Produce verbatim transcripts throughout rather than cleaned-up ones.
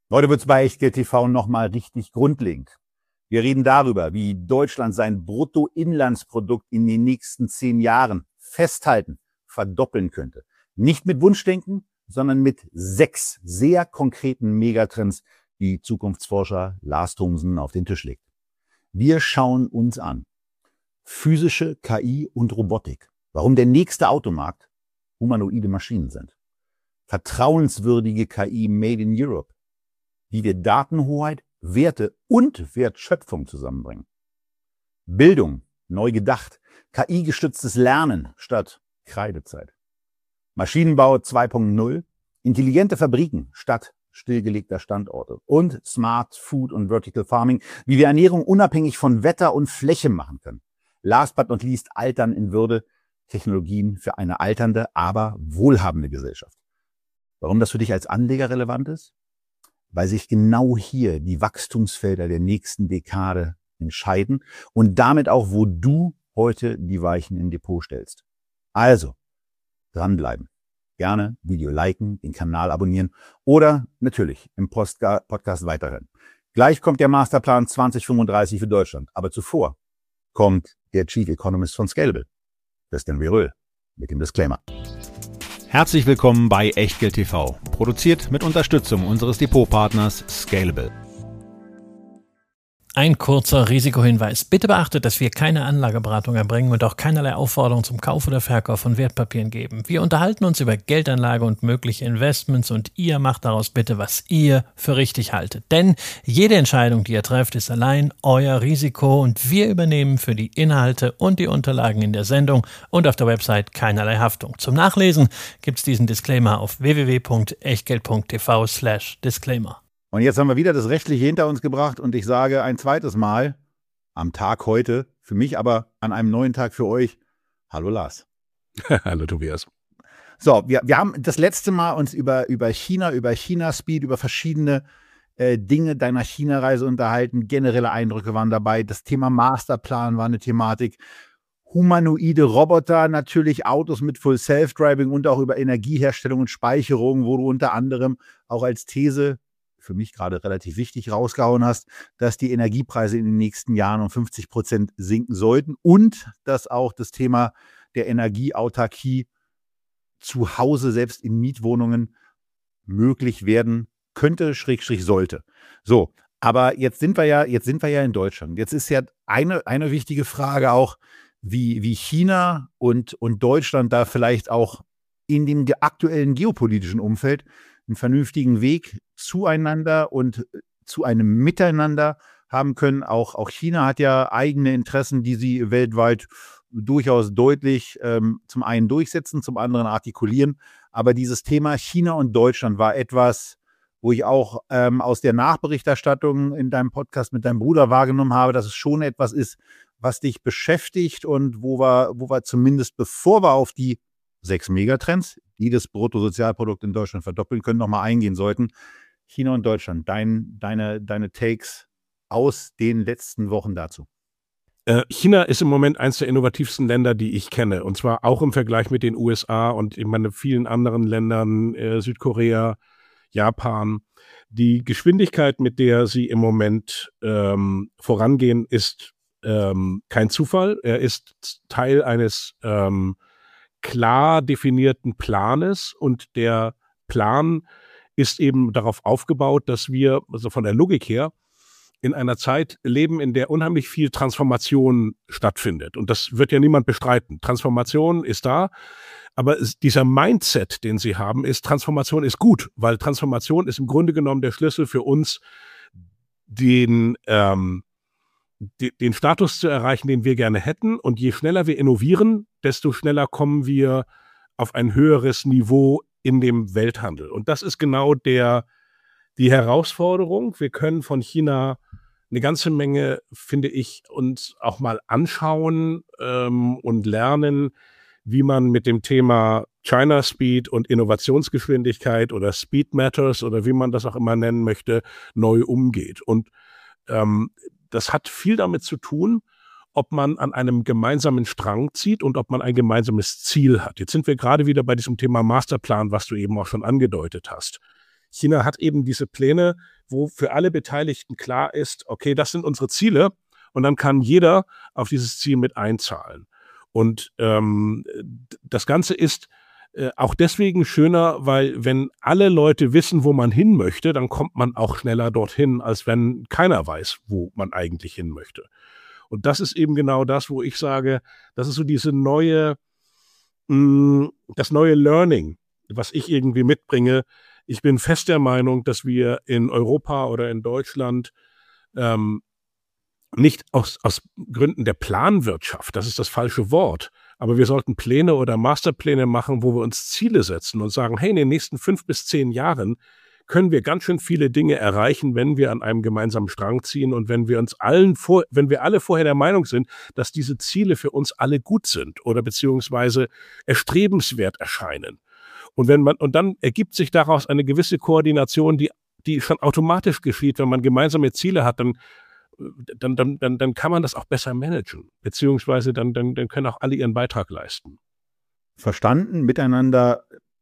Heute wird es bei Echtgeld T V nochmal richtig grundlegend. Wir reden darüber, wie Deutschland sein Bruttoinlandsprodukt in den nächsten zehn Jahren festhalten, verdoppeln könnte. Nicht mit Wunschdenken, sondern mit sechs sehr konkreten Megatrends, die Zukunftsforscher Lars Thomsen auf den Tisch legt. Wir schauen uns an physische K I und Robotik, warum der nächste Automarkt humanoide Maschinen sind, vertrauenswürdige K I made in Europe, wie wir Datenhoheit, Werte und Wertschöpfung zusammenbringen. Bildung, neu gedacht, K I-gestütztes Lernen statt Kreidezeit. Maschinenbau zwei Punkt null, intelligente Fabriken statt stillgelegter Standorte und Smart Food und Vertical Farming, wie wir Ernährung unabhängig von Wetter und Fläche machen können. Last but not least, Altern in Würde, Technologien für eine alternde, aber wohlhabende Gesellschaft. Warum das für dich als Anleger relevant ist? Weil sich genau hier die Wachstumsfelder der nächsten Dekade entscheiden und damit auch, wo du heute die Weichen im Depot stellst. Also, dranbleiben. Gerne Video liken, den Kanal abonnieren oder natürlich im Postga- Podcast weiterhören. Gleich kommt der Masterplan zwanzig fünfunddreißig für Deutschland, aber zuvor kommt der Chief Economist von Scalable, Christian Veröhl, mit dem Disclaimer. Herzlich willkommen bei Echtgeld T V, produziert mit Unterstützung unseres Depotpartners Scalable. Ein kurzer Risikohinweis. Bitte beachtet, dass wir keine Anlageberatung erbringen und auch keinerlei Aufforderung zum Kauf oder Verkauf von Wertpapieren geben. Wir unterhalten uns über Geldanlage und mögliche Investments und ihr macht daraus bitte, was ihr für richtig haltet. Denn jede Entscheidung, die ihr trefft, ist allein euer Risiko und wir übernehmen für die Inhalte und die Unterlagen in der Sendung und auf der Website keinerlei Haftung. Zum Nachlesen gibt's diesen Disclaimer auf w w w punkt echtgeld punkt t v slash disclaimer. Und jetzt haben wir wieder das Rechtliche hinter uns gebracht und ich sage ein zweites Mal am Tag heute, für mich aber an einem neuen Tag für euch, hallo Lars. Hallo Tobias. So, wir, wir haben das letzte Mal uns über, über China, über China-Speed, über verschiedene äh, Dinge deiner China-Reise unterhalten. Generelle Eindrücke waren dabei. Das Thema Masterplan war eine Thematik. Humanoide Roboter, natürlich Autos mit Full Self-Driving und auch über Energieherstellung und Speicherung, wo du unter anderem auch als These für mich gerade relativ wichtig rausgehauen hast, dass die Energiepreise in den nächsten Jahren um fünfzig Prozent sinken sollten und dass auch das Thema der Energieautarkie zu Hause, selbst in Mietwohnungen, möglich werden könnte, Schrägstrich sollte. So, aber jetzt sind wir ja, jetzt sind wir ja in Deutschland. Jetzt ist ja eine, eine wichtige Frage auch, wie, wie China und, und Deutschland da vielleicht auch in dem aktuellen geopolitischen Umfeld einen vernünftigen Weg zueinander und zu einem Miteinander haben können. Auch, auch China hat ja eigene Interessen, die sie weltweit durchaus deutlich ähm, zum einen durchsetzen, zum anderen artikulieren. Aber dieses Thema China und Deutschland war etwas, wo ich auch ähm, aus der Nachberichterstattung in deinem Podcast mit deinem Bruder wahrgenommen habe, dass es schon etwas ist, was dich beschäftigt und wo wir, wo wir zumindest, bevor wir auf die sechs Megatrends, die das Bruttosozialprodukt in Deutschland verdoppeln können, nochmal eingehen sollten. China und Deutschland, dein, deine, deine Takes aus den letzten Wochen dazu. Äh, China ist im Moment eines der innovativsten Länder, die ich kenne. Und zwar auch im Vergleich mit den U S A und ich meine vielen anderen Ländern, äh, Südkorea, Japan. Die Geschwindigkeit, mit der sie im Moment ähm, vorangehen, ist ähm, kein Zufall. Er ist Teil eines ähm, klar definierten Planes und der Plan ist eben darauf aufgebaut, dass wir, also von der Logik her, in einer Zeit leben, in der unheimlich viel Transformation stattfindet. Und das wird ja niemand bestreiten. Transformation ist da, aber es, dieser Mindset, den sie haben, ist, Transformation ist gut, weil Transformation ist im Grunde genommen der Schlüssel für uns, den ähm, den Status zu erreichen, den wir gerne hätten. Und je schneller wir innovieren, desto schneller kommen wir auf ein höheres Niveau in dem Welthandel. Und das ist genau der, die Herausforderung. Wir können von China eine ganze Menge, finde ich, uns auch mal anschauen ähm, und lernen, wie man mit dem Thema China Speed und Innovationsgeschwindigkeit oder Speed Matters oder wie man das auch immer nennen möchte, neu umgeht. Und ähm, das hat viel damit zu tun, ob man an einem gemeinsamen Strang zieht und ob man ein gemeinsames Ziel hat. Jetzt sind wir gerade wieder bei diesem Thema Masterplan, was du eben auch schon angedeutet hast. China hat eben diese Pläne, wo für alle Beteiligten klar ist, okay, das sind unsere Ziele und dann kann jeder auf dieses Ziel mit einzahlen. Und ähm, das Ganze ist äh, auch deswegen schöner, weil wenn alle Leute wissen, wo man hin möchte, dann kommt man auch schneller dorthin, als wenn keiner weiß, wo man eigentlich hin möchte. Und das ist eben genau das, wo ich sage, das ist so diese neue, mh, das neue Learning, was ich irgendwie mitbringe. Ich bin fest der Meinung, dass wir in Europa oder in Deutschland ähm, nicht aus, aus Gründen der Planwirtschaft, das ist das falsche Wort, aber wir sollten Pläne oder Masterpläne machen, wo wir uns Ziele setzen und sagen, hey, in den nächsten fünf bis zehn Jahren können wir ganz schön viele Dinge erreichen, wenn wir an einem gemeinsamen Strang ziehen und wenn wir uns allen vor, wenn wir alle vorher der Meinung sind, dass diese Ziele für uns alle gut sind oder beziehungsweise erstrebenswert erscheinen. Und wenn man, und dann ergibt sich daraus eine gewisse Koordination, die, die schon automatisch geschieht, wenn man gemeinsame Ziele hat, dann Dann, dann, dann, dann kann man das auch besser managen, beziehungsweise dann, dann, dann können auch alle ihren Beitrag leisten. Verstanden, miteinander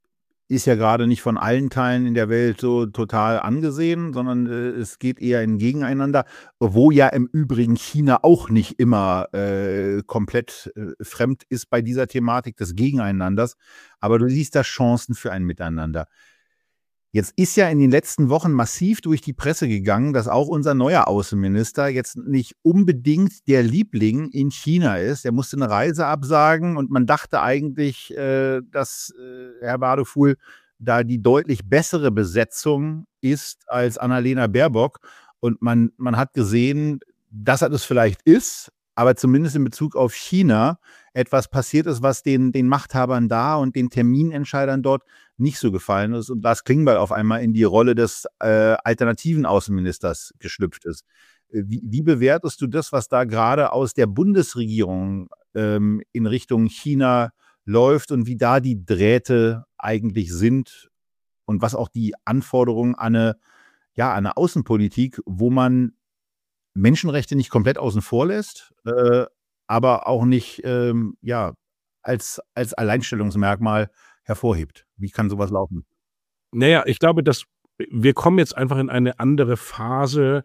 ist ja gerade nicht von allen Teilen in der Welt so total angesehen, sondern äh, es geht eher in Gegeneinander, wo ja im Übrigen China auch nicht immer äh, komplett äh, fremd ist bei dieser Thematik des Gegeneinanders, aber du siehst da Chancen für ein Miteinander. Jetzt ist ja in den letzten Wochen massiv durch die Presse gegangen, dass auch unser neuer Außenminister jetzt nicht unbedingt der Liebling in China ist. Er musste eine Reise absagen und man dachte eigentlich, äh, dass äh, Herr Wadefuhl da die deutlich bessere Besetzung ist als Annalena Baerbock. Und man, man hat gesehen, dass er das vielleicht ist, aber zumindest in Bezug auf China etwas passiert ist, was den, den Machthabern da und den Terminentscheidern dort nicht so gefallen ist und Lars Klingbeil auf einmal in die Rolle des äh, alternativen Außenministers geschlüpft ist. Wie, wie bewertest du das, was da gerade aus der Bundesregierung ähm, in Richtung China läuft und wie da die Drähte eigentlich sind und was auch die Anforderungen an eine, ja, an eine Außenpolitik, wo man Menschenrechte nicht komplett außen vor lässt, äh, aber auch nicht ähm, ja, als, als Alleinstellungsmerkmal hervorhebt. Wie kann sowas laufen? Naja, ich glaube, dass wir kommen jetzt einfach in eine andere Phase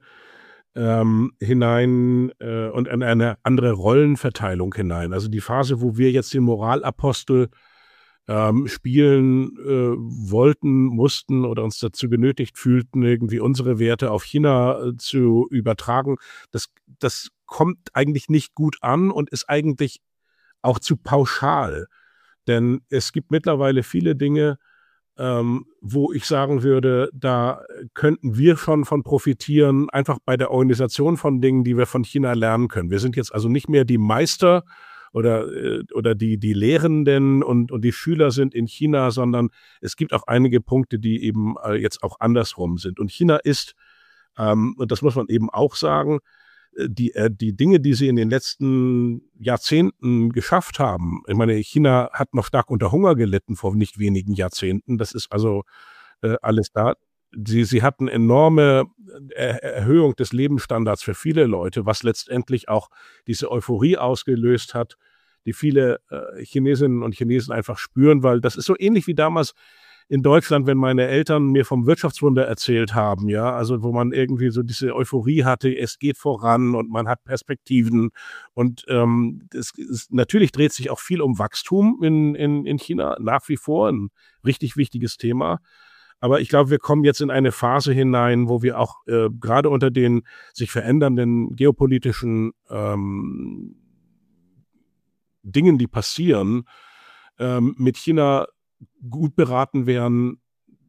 ähm, hinein äh, und in eine andere Rollenverteilung hinein. Also die Phase, wo wir jetzt den Moralapostel ähm, spielen äh, wollten, mussten oder uns dazu genötigt fühlten, irgendwie unsere Werte auf China äh, zu übertragen, das, das kommt eigentlich nicht gut an und ist eigentlich auch zu pauschal. Denn es gibt mittlerweile viele Dinge, ähm, wo ich sagen würde, da könnten wir schon von profitieren, einfach bei der Organisation von Dingen, die wir von China lernen können. Wir sind jetzt also nicht mehr die Meister oder, äh, oder die, die Lehrenden und, und die Schüler sind in China, sondern es gibt auch einige Punkte, die eben äh, jetzt auch andersrum sind. Und China ist, ähm, und das muss man eben auch sagen, Die, äh, die Dinge, die sie in den letzten Jahrzehnten geschafft haben. Ich meine, China hat noch stark unter Hunger gelitten vor nicht wenigen Jahrzehnten. Das ist also äh, alles da. Sie, sie hatten enorme er Erhöhung des Lebensstandards für viele Leute, was letztendlich auch diese Euphorie ausgelöst hat, die viele äh, Chinesinnen und Chinesen einfach spüren, weil das ist so ähnlich wie damals in Deutschland, wenn meine Eltern mir vom Wirtschaftswunder erzählt haben, ja, also wo man irgendwie so diese Euphorie hatte, es geht voran und man hat Perspektiven und ähm, das ist, natürlich dreht sich auch viel um Wachstum in, in, in China, nach wie vor ein richtig wichtiges Thema. Aber ich glaube, wir kommen jetzt in eine Phase hinein, wo wir auch äh, gerade unter den sich verändernden geopolitischen ähm, Dingen, die passieren, ähm, mit China gut beraten wären,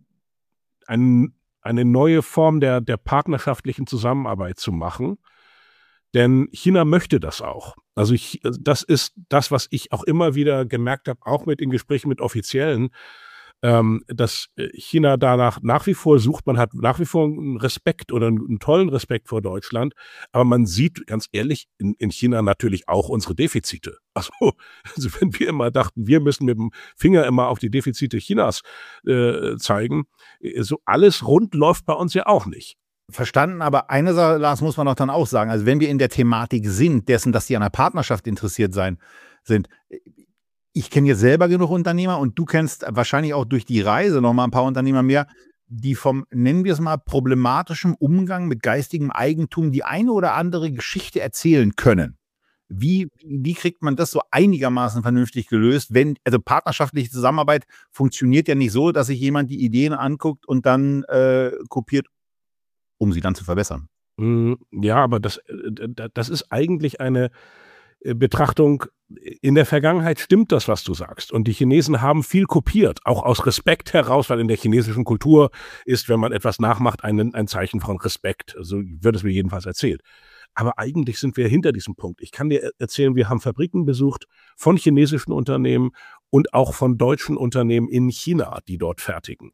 ein, eine neue Form der, der partnerschaftlichen Zusammenarbeit zu machen. Denn China möchte das auch. Also ich, das ist das, was ich auch immer wieder gemerkt habe, auch mit in Gesprächen mit Offiziellen, ähm, dass China danach nach wie vor sucht. Man hat nach wie vor einen Respekt oder einen, einen tollen Respekt vor Deutschland. Aber man sieht, ganz ehrlich, in, in China natürlich auch unsere Defizite. Also, also wenn wir immer dachten, wir müssen mit dem Finger immer auf die Defizite Chinas äh, zeigen, so alles rund läuft bei uns ja auch nicht. Verstanden, aber eine Sache, Lars, muss man doch dann auch sagen. Also wenn wir in der Thematik sind, dessen, dass sie an einer Partnerschaft interessiert sein, sind, ich kenne jetzt selber genug Unternehmer und du kennst wahrscheinlich auch durch die Reise noch mal ein paar Unternehmer mehr, die vom, nennen wir es mal, problematischen Umgang mit geistigem Eigentum die eine oder andere Geschichte erzählen können. Wie, wie kriegt man das so einigermaßen vernünftig gelöst? Wenn, also partnerschaftliche Zusammenarbeit funktioniert ja nicht so, dass sich jemand die Ideen anguckt und dann äh, kopiert, um sie dann zu verbessern. Ja, aber das, das ist eigentlich eine Betrachtung. In der Vergangenheit stimmt das, was du sagst. Und die Chinesen haben viel kopiert, auch aus Respekt heraus, weil in der chinesischen Kultur ist, wenn man etwas nachmacht, ein, ein Zeichen von Respekt. So wird es mir jedenfalls erzählt. Aber eigentlich sind wir hinter diesem Punkt. Ich kann dir erzählen, wir haben Fabriken besucht von chinesischen Unternehmen und auch von deutschen Unternehmen in China, die dort fertigen.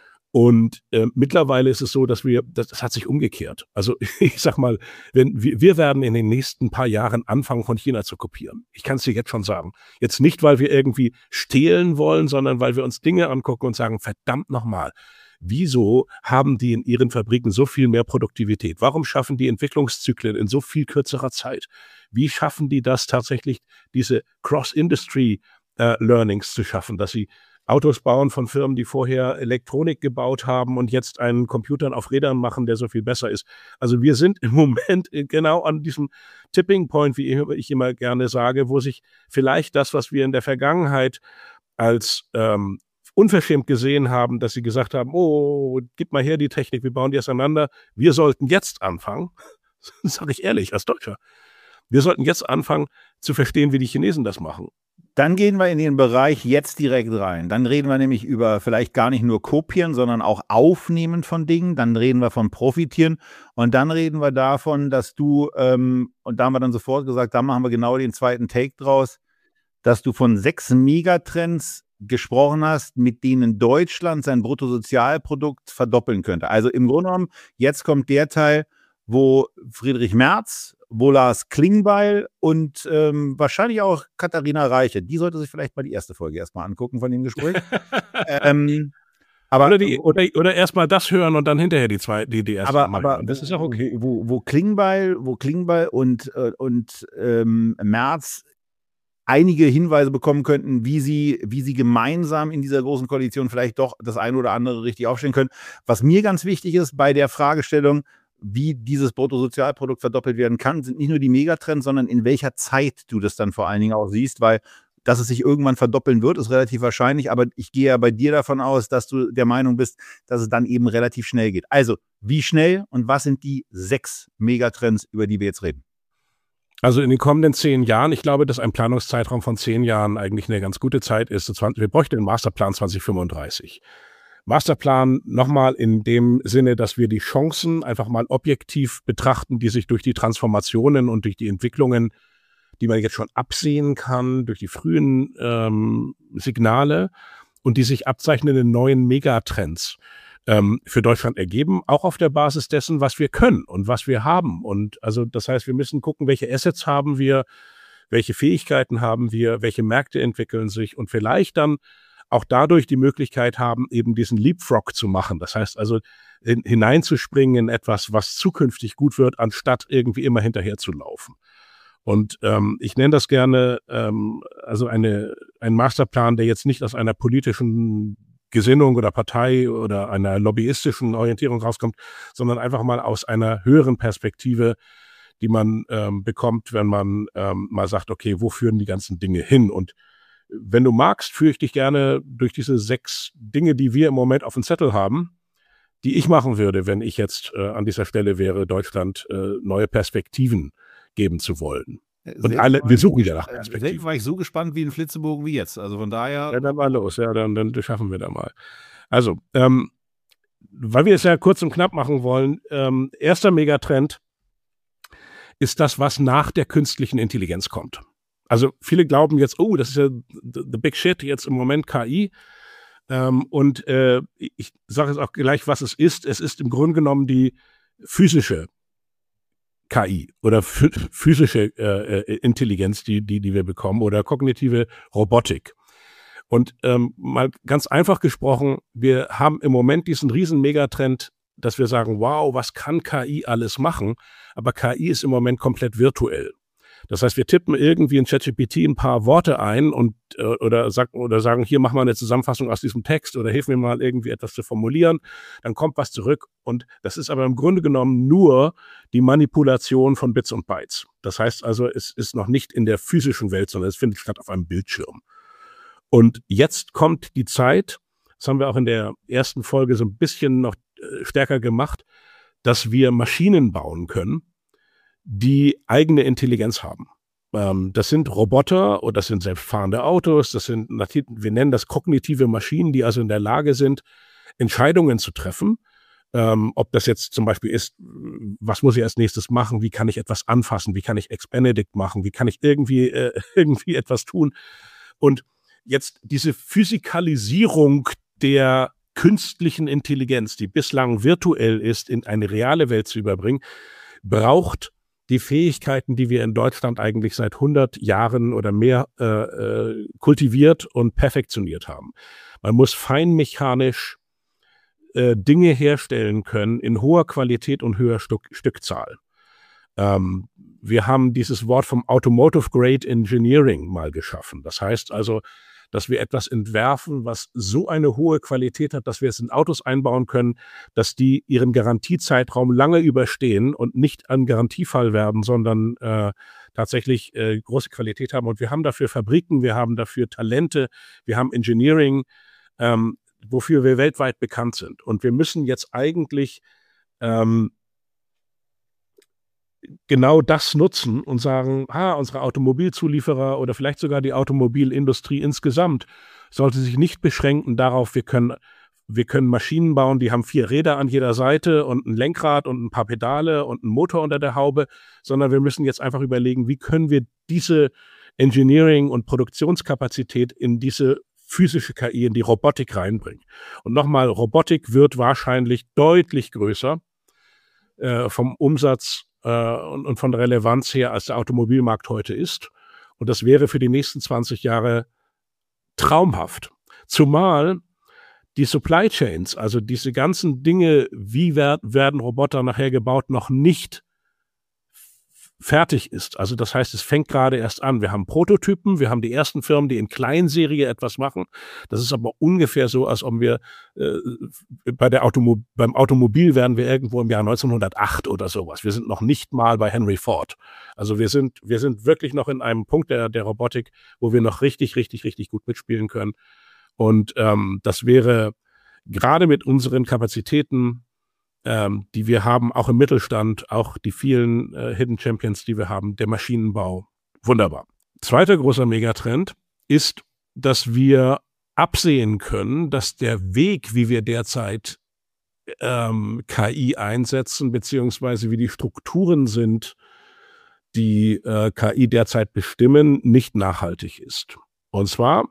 Und äh, mittlerweile ist es so, dass wir, das, das hat sich umgekehrt. Also ich sag mal, wenn wir, wir werden in den nächsten paar Jahren anfangen, von China zu kopieren. Ich kann es dir jetzt schon sagen. Jetzt nicht, weil wir irgendwie stehlen wollen, sondern weil wir uns Dinge angucken und sagen, verdammt nochmal, wieso haben die in ihren Fabriken so viel mehr Produktivität? Warum schaffen die Entwicklungszyklen in so viel kürzerer Zeit? Wie schaffen die das tatsächlich, diese Cross-Industry-Learnings äh, zu schaffen, dass sie Autos bauen von Firmen, die vorher Elektronik gebaut haben und jetzt einen Computer auf Rädern machen, der so viel besser ist. Also wir sind im Moment genau an diesem Tipping Point, wie ich immer gerne sage, wo sich vielleicht das, was wir in der Vergangenheit als ähm, unverschämt gesehen haben, dass sie gesagt haben, oh, gib mal her die Technik, wir bauen die auseinander. Wir sollten jetzt anfangen, das sage ich ehrlich als Deutscher, wir sollten jetzt anfangen zu verstehen, wie die Chinesen das machen. Dann gehen wir in den Bereich jetzt direkt rein. Dann reden wir nämlich über vielleicht gar nicht nur Kopieren, sondern auch Aufnehmen von Dingen. Dann reden wir von Profitieren. Und dann reden wir davon, dass du, ähm, und da haben wir dann sofort gesagt, da machen wir genau den zweiten Take draus, dass du von sechs Megatrends gesprochen hast, mit denen Deutschland sein Bruttosozialprodukt verdoppeln könnte. Also im Grunde genommen, jetzt kommt der Teil, wo Friedrich Merz, wo Lars Klingbeil und ähm, wahrscheinlich auch Katharina Reiche, die sollte sich vielleicht mal die erste Folge erstmal angucken von dem Gespräch. ähm, aber, oder die, oder, oder erstmal das hören und dann hinterher die zwei, die, die erste aber, Mal. Aber das ist auch okay. Wo, wo Klingbeil, wo Klingbeil und, äh, und ähm, Merz einige Hinweise bekommen könnten, wie sie, wie sie gemeinsam in dieser großen Koalition vielleicht doch das eine oder andere richtig aufstellen können. Was mir ganz wichtig ist bei der Fragestellung, wie dieses Bruttosozialprodukt verdoppelt werden kann, sind nicht nur die Megatrends, sondern in welcher Zeit du das dann vor allen Dingen auch siehst, weil dass es sich irgendwann verdoppeln wird, ist relativ wahrscheinlich, aber ich gehe ja bei dir davon aus, dass du der Meinung bist, dass es dann eben relativ schnell geht. Also, wie schnell und was sind die sechs Megatrends, über die wir jetzt reden? Also in den kommenden zehn Jahren, ich glaube, dass ein Planungszeitraum von zehn Jahren eigentlich eine ganz gute Zeit ist. Wir bräuchten den Masterplan zwanzig fünfunddreißig. Masterplan nochmal in dem Sinne, dass wir die Chancen einfach mal objektiv betrachten, die sich durch die Transformationen und durch die Entwicklungen, die man jetzt schon absehen kann, durch die frühen ähm, Signale und die sich abzeichnenden neuen Megatrends ähm, für Deutschland ergeben, auch auf der Basis dessen, was wir können und was wir haben. Und also das heißt, wir müssen gucken, welche Assets haben wir, welche Fähigkeiten haben wir, welche Märkte entwickeln sich und vielleicht dann auch dadurch die Möglichkeit haben, eben diesen Leapfrog zu machen. Das heißt also, in, hineinzuspringen in etwas, was zukünftig gut wird, anstatt irgendwie immer hinterher zu laufen. Und ähm, ich nenne das gerne ähm, also eine, ein Masterplan, der jetzt nicht aus einer politischen Gesinnung oder Partei oder einer lobbyistischen Orientierung rauskommt, sondern einfach mal aus einer höheren Perspektive, die man ähm, bekommt, wenn man ähm, mal sagt, okay, wo führen die ganzen Dinge hin? Und wenn du magst, führe ich dich gerne durch diese sechs Dinge, die wir im Moment auf dem Zettel haben, die ich machen würde, wenn ich jetzt äh, an dieser Stelle wäre, Deutschland äh, neue Perspektiven geben zu wollen. Und alle, wir suchen ja nach Perspektiven. Selten war ich so gespannt wie ein Flitzebogen wie jetzt. Also von daher. Ja, dann mal los. Ja, dann, dann schaffen wir da mal. Also, ähm, weil wir es ja kurz und knapp machen wollen, ähm, erster Megatrend ist das, was nach der künstlichen Intelligenz kommt. Also viele glauben jetzt, oh, das ist ja the, the big shit, jetzt im Moment K I. Ähm, und äh, ich sage jetzt auch gleich, was es ist. Es ist im Grunde genommen die physische K I oder physische äh, Intelligenz, die, die, die wir bekommen, oder kognitive Robotik. Und ähm, mal ganz einfach gesprochen, wir haben im Moment diesen riesen Megatrend, dass wir sagen, wow, was kann K I alles machen? Aber K I ist im Moment komplett virtuell. Das heißt, wir tippen irgendwie in ChatGPT ein paar Worte ein und äh, oder, sag, oder sagen, hier mach mal eine Zusammenfassung aus diesem Text oder hilf mir mal irgendwie etwas zu formulieren. Dann kommt was zurück und das ist aber im Grunde genommen nur die Manipulation von Bits und Bytes. Das heißt also, es ist noch nicht in der physischen Welt, sondern es findet statt auf einem Bildschirm. Und jetzt kommt die Zeit, das haben wir auch in der ersten Folge so ein bisschen noch äh, stärker gemacht, dass wir Maschinen bauen können, die eigene Intelligenz haben. Ähm, das sind Roboter oder das sind selbstfahrende Autos, das sind, wir nennen das kognitive Maschinen, die also in der Lage sind, Entscheidungen zu treffen. Ähm, ob das jetzt zum Beispiel ist, was muss ich als nächstes machen, wie kann ich etwas anfassen, wie kann ich Ex-Benedict machen, wie kann ich irgendwie, äh, irgendwie etwas tun. Und jetzt diese Physikalisierung der künstlichen Intelligenz, die bislang virtuell ist, in eine reale Welt zu überbringen, braucht die Fähigkeiten, die wir in Deutschland eigentlich seit hundert Jahren oder mehr äh, äh, kultiviert und perfektioniert haben. Man muss feinmechanisch äh, Dinge herstellen können in hoher Qualität und höher Stück, Stückzahl. Ähm, wir haben dieses Wort vom Automotive Grade Engineering mal geschaffen. Das heißt also, dass wir etwas entwerfen, was so eine hohe Qualität hat, dass wir es in Autos einbauen können, dass die ihren Garantiezeitraum lange überstehen und nicht ein Garantiefall werden, sondern äh, tatsächlich äh, große Qualität haben. Und wir haben dafür Fabriken, wir haben dafür Talente, wir haben Engineering, ähm, wofür wir weltweit bekannt sind. Und wir müssen jetzt eigentlich ähm, genau das nutzen und sagen, ah, unsere Automobilzulieferer oder vielleicht sogar die Automobilindustrie insgesamt sollte sich nicht beschränken darauf, wir können, wir können Maschinen bauen, die haben vier Räder an jeder Seite und ein Lenkrad und ein paar Pedale und einen Motor unter der Haube, sondern wir müssen jetzt einfach überlegen, wie können wir diese Engineering- und Produktionskapazität in diese physische K I, in die Robotik reinbringen. Und nochmal, Robotik wird wahrscheinlich deutlich größer äh, vom Umsatz Und, und von der Relevanz her, als der Automobilmarkt heute ist. Und das wäre für die nächsten zwanzig Jahre traumhaft. Zumal die Supply Chains, also diese ganzen Dinge, wie werd, werden Roboter nachher gebaut, noch nicht fertig ist. Also das heißt, es fängt gerade erst an. Wir haben Prototypen, wir haben die ersten Firmen, die in Kleinserie etwas machen. Das ist aber ungefähr so, als ob wir äh, bei der Automo- beim Automobil wären wir irgendwo im Jahr neunzehnhundertacht oder sowas. Wir sind noch nicht mal bei Henry Ford. Also wir sind, wir sind wirklich noch in einem Punkt der, der Robotik, wo wir noch richtig, richtig, richtig gut mitspielen können. Und ähm, das wäre gerade mit unseren Kapazitäten, Ähm, die wir haben, auch im Mittelstand, auch die vielen äh, Hidden Champions, die wir haben, der Maschinenbau, wunderbar. Zweiter großer Megatrend ist, dass wir absehen können, dass der Weg, wie wir derzeit ähm, K I einsetzen, beziehungsweise wie die Strukturen sind, die äh, K I derzeit bestimmen, nicht nachhaltig ist. Und zwar,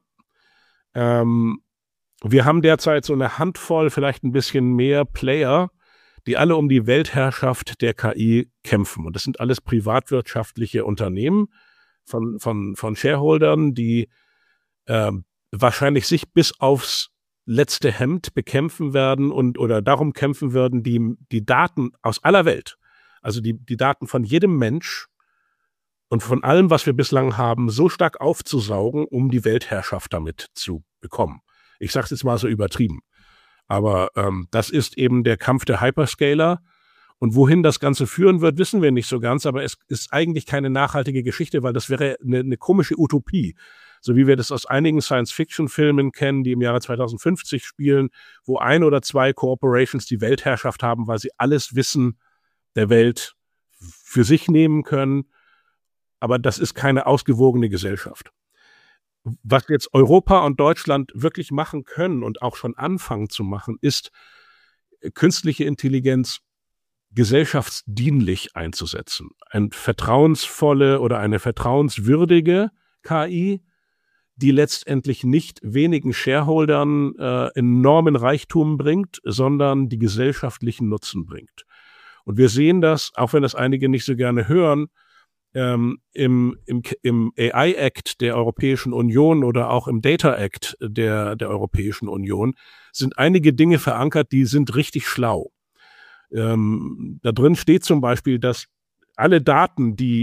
ähm, wir haben derzeit so eine Handvoll, vielleicht ein bisschen mehr Player, die alle um die Weltherrschaft der K I kämpfen. Und das sind alles privatwirtschaftliche Unternehmen von, von, von Shareholdern, die äh, wahrscheinlich sich bis aufs letzte Hemd bekämpfen werden und oder darum kämpfen würden, die, die Daten aus aller Welt, also die, die Daten von jedem Mensch und von allem, was wir bislang haben, so stark aufzusaugen, um die Weltherrschaft damit zu bekommen. Ich sage es jetzt mal so übertrieben. Aber ähm, das ist eben der Kampf der Hyperscaler. Und wohin das Ganze führen wird, wissen wir nicht so ganz. Aber es ist eigentlich keine nachhaltige Geschichte, weil das wäre eine, eine komische Utopie. So wie wir das aus einigen Science-Fiction-Filmen kennen, die im Jahre zweitausendfünfzig spielen, wo ein oder zwei Corporations die Weltherrschaft haben, weil sie alles Wissen der Welt für sich nehmen können. Aber das ist keine ausgewogene Gesellschaft. Was jetzt Europa und Deutschland wirklich machen können und auch schon anfangen zu machen, ist, künstliche Intelligenz gesellschaftsdienlich einzusetzen. Eine vertrauensvolle oder eine vertrauenswürdige K I, die letztendlich nicht wenigen Shareholdern äh, enormen Reichtum bringt, sondern die gesellschaftlichen Nutzen bringt. Und wir sehen das, auch wenn das einige nicht so gerne hören, Ähm, im, im, im A I-Act der Europäischen Union oder auch im Data-Act der, der Europäischen Union sind einige Dinge verankert, die sind richtig schlau. Ähm, da drin steht zum Beispiel, dass alle Daten, die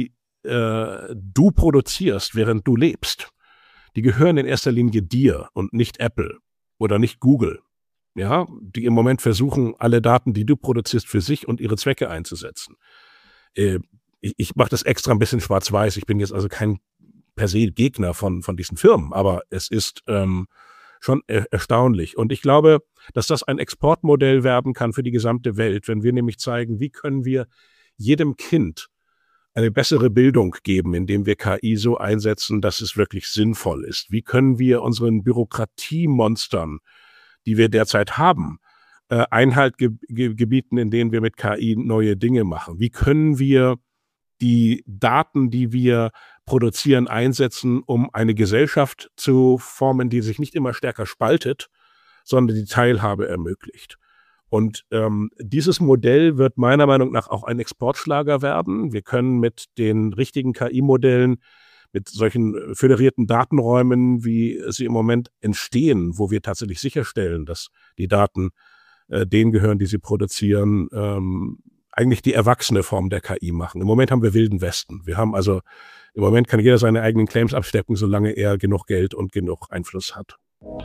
äh, du produzierst, während du lebst, die gehören in erster Linie dir und nicht Apple oder nicht Google, ja, die im Moment versuchen, alle Daten, die du produzierst, für sich und ihre Zwecke einzusetzen. Äh, ich ich mache das extra ein bisschen schwarz-weiß. Ich bin jetzt also kein per se Gegner von von diesen Firmen, aber es ist ähm, schon er- erstaunlich. Und ich glaube, dass das ein Exportmodell werden kann für die gesamte Welt, wenn wir nämlich zeigen, wie können wir jedem Kind eine bessere Bildung geben, indem wir K I so einsetzen, dass es wirklich sinnvoll ist. Wie können wir unseren Bürokratiemonstern, die wir derzeit haben, äh, Einhalt ge- ge- gebieten, indem wir mit K I neue Dinge machen? Wie können wir die Daten, die wir produzieren, einsetzen, um eine Gesellschaft zu formen, die sich nicht immer stärker spaltet, sondern die Teilhabe ermöglicht? Und ähm, dieses Modell wird meiner Meinung nach auch ein Exportschlager werden. Wir können mit den richtigen K I-Modellen, mit solchen föderierten Datenräumen, wie sie im Moment entstehen, wo wir tatsächlich sicherstellen, dass die Daten äh, denen gehören, die sie produzieren, ähm, eigentlich die erwachsene Form der K I machen. Im Moment haben wir Wilden Westen. Wir haben also, im Moment kann jeder seine eigenen Claims abstecken, solange er genug Geld und genug Einfluss hat.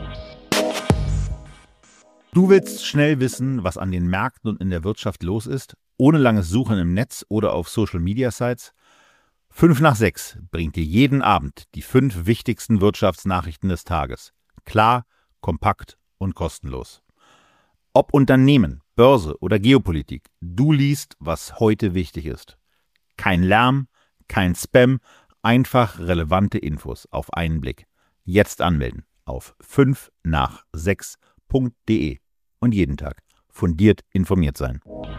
Du willst schnell wissen, was an den Märkten und in der Wirtschaft los ist, ohne langes Suchen im Netz oder auf Social-Media-Sites? Fünf nach sechs bringt dir jeden Abend die fünf wichtigsten Wirtschaftsnachrichten des Tages. Klar, kompakt und kostenlos. Ob Unternehmen, Börse oder Geopolitik, du liest, was heute wichtig ist. Kein Lärm, kein Spam, einfach relevante Infos auf einen Blick. Jetzt anmelden auf fünf nach sechs punkt de und jeden Tag fundiert informiert sein.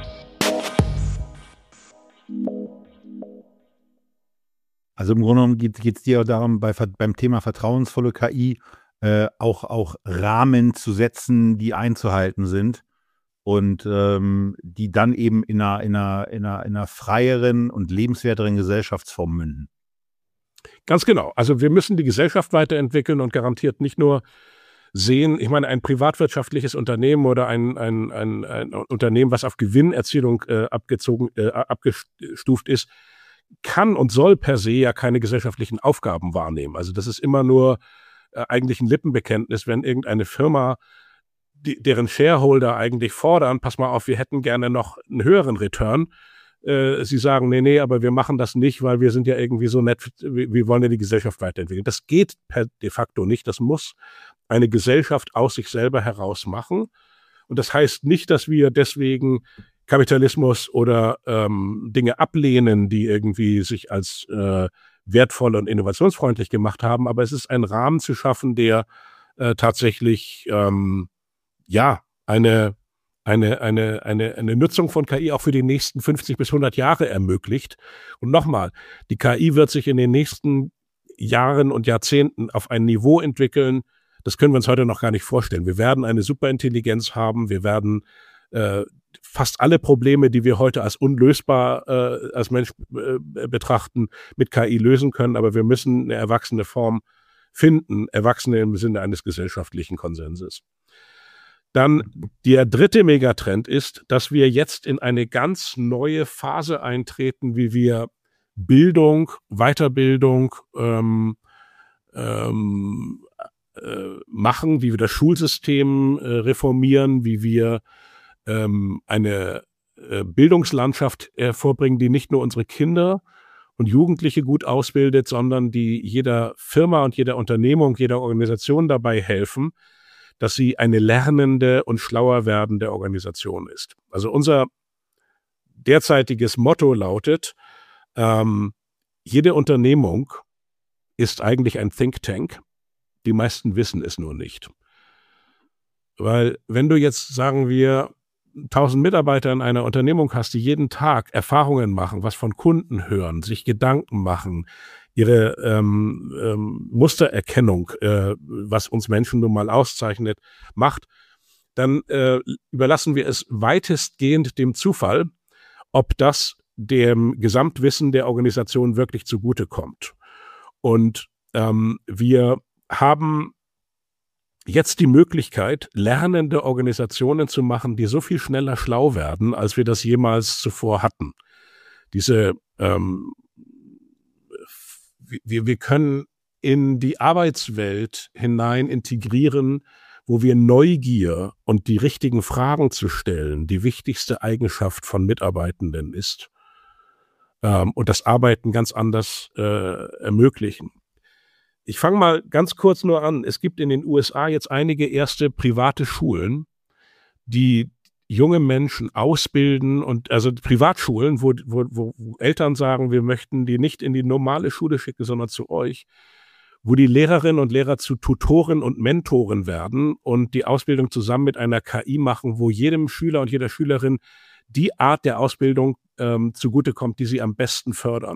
Also im Grunde genommen geht es dir darum, bei, beim Thema vertrauensvolle K I äh, auch, auch Rahmen zu setzen, die einzuhalten sind und ähm, die dann eben in einer, in, einer, in, einer, in einer freieren und lebenswerteren Gesellschaftsform münden. Ganz genau. Also wir müssen die Gesellschaft weiterentwickeln und garantiert nicht nur sehen, ich meine, ein privatwirtschaftliches Unternehmen oder ein, ein, ein, ein Unternehmen, was auf Gewinnerzielung äh, abgezogen, äh, abgestuft ist, kann und soll per se ja keine gesellschaftlichen Aufgaben wahrnehmen. Also das ist immer nur äh, eigentlich ein Lippenbekenntnis, wenn irgendeine Firma, die, deren Shareholder eigentlich fordern, pass mal auf, wir hätten gerne noch einen höheren Return. Äh, sie sagen, nee, nee, aber wir machen das nicht, weil wir sind ja irgendwie so nett, wir, wir wollen ja die Gesellschaft weiterentwickeln. Das geht per de facto nicht. Das muss eine Gesellschaft aus sich selber heraus machen. Und das heißt nicht, dass wir deswegen Kapitalismus oder ähm, Dinge ablehnen, die irgendwie sich als äh, wertvoll und innovationsfreundlich gemacht haben. Aber es ist ein Rahmen zu schaffen, der äh, tatsächlich ähm, ja eine, eine, eine, eine, eine Nutzung von K I auch für die nächsten fünfzig bis hundert Jahre ermöglicht. Und nochmal, die K I wird sich in den nächsten Jahren und Jahrzehnten auf ein Niveau entwickeln, das können wir uns heute noch gar nicht vorstellen. Wir werden eine Superintelligenz haben, wir werden äh, fast alle Probleme, die wir heute als unlösbar äh, als Mensch äh, betrachten, mit K I lösen können, aber wir müssen eine erwachsene Form finden, erwachsene im Sinne eines gesellschaftlichen Konsenses. Dann der dritte Megatrend ist, dass wir jetzt in eine ganz neue Phase eintreten, wie wir Bildung, Weiterbildung ähm, ähm, äh, machen, wie wir das Schulsystem äh, reformieren, wie wir ähm, eine äh, Bildungslandschaft hervorbringen, die nicht nur unsere Kinder und Jugendliche gut ausbildet, sondern die jeder Firma und jeder Unternehmung, jeder Organisation dabei helfen, dass sie eine lernende und schlauer werdende Organisation ist. Also unser derzeitiges Motto lautet, ähm, jede Unternehmung ist eigentlich ein Think Tank. Die meisten wissen es nur nicht. Weil wenn du jetzt, sagen wir, tausend Mitarbeiter in einer Unternehmung hast, die jeden Tag Erfahrungen machen, was von Kunden hören, sich Gedanken machen, ihre ähm, ähm, Mustererkennung, äh, was uns Menschen nun mal auszeichnet, macht, dann äh, überlassen wir es weitestgehend dem Zufall, ob das dem Gesamtwissen der Organisation wirklich zugutekommt. Und ähm, wir haben jetzt die Möglichkeit, lernende Organisationen zu machen, die so viel schneller schlau werden, als wir das jemals zuvor hatten. Diese ähm, wir, wir können in die Arbeitswelt hinein integrieren, wo wir Neugier und die richtigen Fragen zu stellen, die wichtigste Eigenschaft von Mitarbeitenden ist, ähm, und das Arbeiten ganz anders äh, ermöglichen. Ich fange mal ganz kurz nur an. Es gibt in den U S A jetzt einige erste private Schulen, die junge Menschen ausbilden, und also Privatschulen, wo, wo, wo Eltern sagen, wir möchten die nicht in die normale Schule schicken, sondern zu euch, wo die Lehrerinnen und Lehrer zu Tutoren und Mentoren werden und die Ausbildung zusammen mit einer K I machen, wo jedem Schüler und jeder Schülerin die Art der Ausbildung ähm, zugutekommt, die sie am besten fördern.